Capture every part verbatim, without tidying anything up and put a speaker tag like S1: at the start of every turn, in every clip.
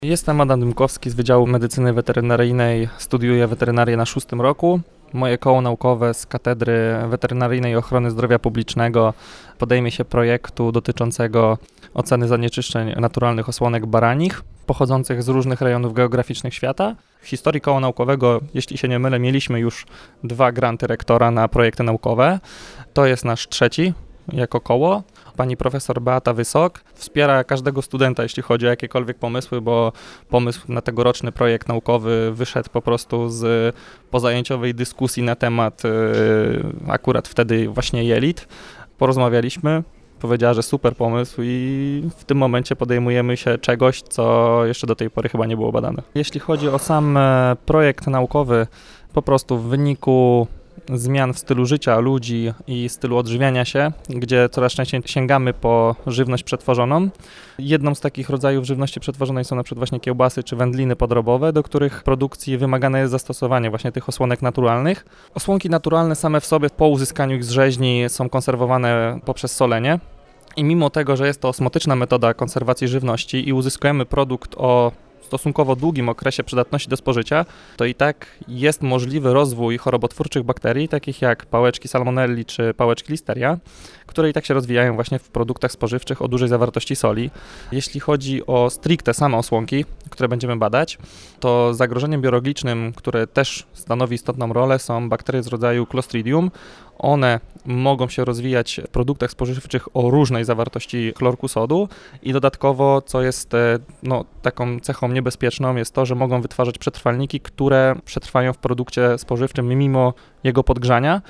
S1: Jestem Adam Dymkowski z Wydziału Medycyny Weterynaryjnej, studiuję weterynarię na szóstym roku. Moje koło naukowe z Katedry Weterynaryjnej i Ochrony Zdrowia Publicznego podejmie się projektu dotyczącego oceny zanieczyszczeń naturalnych osłonek baranich, pochodzących z różnych rejonów geograficznych świata. W historii koła naukowego, jeśli się nie mylę, mieliśmy już dwa granty rektora na projekty naukowe. To jest nasz trzeci jako koło. Pani profesor Beata Wysok wspiera każdego studenta, jeśli chodzi o jakiekolwiek pomysły, bo pomysł na tegoroczny projekt naukowy wyszedł po prostu z pozajęciowej dyskusji na temat yy, akurat wtedy właśnie jelit. Porozmawialiśmy, powiedziała, że super pomysł i w tym momencie podejmujemy się czegoś, co jeszcze do tej pory chyba nie było badane. Jeśli chodzi o sam projekt naukowy, po prostu w wyniku zmian w stylu życia ludzi i stylu odżywiania się, gdzie coraz częściej sięgamy po żywność przetworzoną. Jedną z takich rodzajów żywności przetworzonej są na przykład właśnie kiełbasy czy wędliny podrobowe, do których produkcji wymagane jest zastosowanie właśnie tych osłonek naturalnych. Osłonki naturalne same w sobie po uzyskaniu ich z rzeźni są konserwowane poprzez solenie. I mimo tego, że jest to osmotyczna metoda konserwacji żywności i uzyskujemy produkt o stosunkowo długim okresie przydatności do spożycia, to i tak jest możliwy rozwój chorobotwórczych bakterii, takich jak pałeczki salmonelli czy pałeczki listeria, które i tak się rozwijają właśnie w produktach spożywczych o dużej zawartości soli. Jeśli chodzi o stricte same osłonki, które będziemy badać, to zagrożeniem biologicznym, które też stanowi istotną rolę, są bakterie z rodzaju Clostridium. One mogą się rozwijać w produktach spożywczych o różnej zawartości chlorku sodu i dodatkowo, co jest no, taką cechą niebezpieczną, jest to, że mogą wytwarzać przetrwalniki, które przetrwają w produkcie spożywczym mimo jego podgrzania.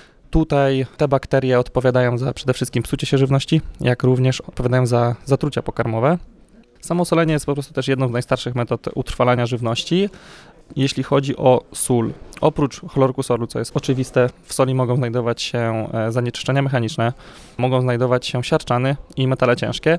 S1: Tutaj te bakterie odpowiadają za przede wszystkim psucie się żywności, jak również odpowiadają za zatrucia pokarmowe. Samo solenie jest po prostu też jedną z najstarszych metod utrwalania żywności. Jeśli chodzi o sól, oprócz chlorku sodu, co jest oczywiste, w soli mogą znajdować się zanieczyszczenia mechaniczne, mogą znajdować się siarczany i metale ciężkie.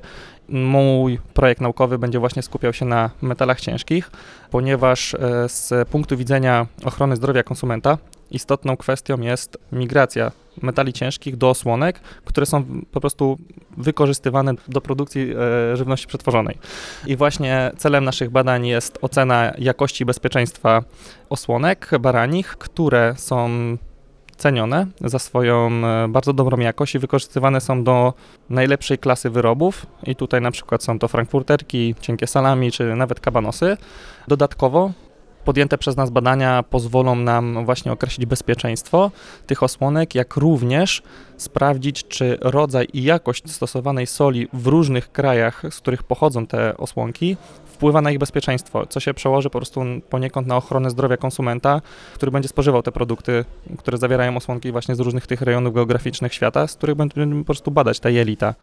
S1: Mój projekt naukowy będzie właśnie skupiał się na metalach ciężkich, ponieważ z punktu widzenia ochrony zdrowia konsumenta istotną kwestią jest migracja metali ciężkich do osłonek, które są po prostu wykorzystywane do produkcji e, żywności przetworzonej. I właśnie celem naszych badań jest ocena jakości i bezpieczeństwa osłonek baranich, które są cenione za swoją bardzo dobrą jakość i wykorzystywane są do najlepszej klasy wyrobów. I tutaj na przykład są to frankfurterki, cienkie salami czy nawet kabanosy. Dodatkowo podjęte przez nas badania pozwolą nam właśnie określić bezpieczeństwo tych osłonek, jak również sprawdzić, czy rodzaj i jakość stosowanej soli w różnych krajach, z których pochodzą te osłonki, wpływa na ich bezpieczeństwo, co się przełoży po prostu poniekąd na ochronę zdrowia konsumenta, który będzie spożywał te produkty, które zawierają osłonki właśnie z różnych tych rejonów geograficznych świata, z których będziemy po prostu badać te jelita.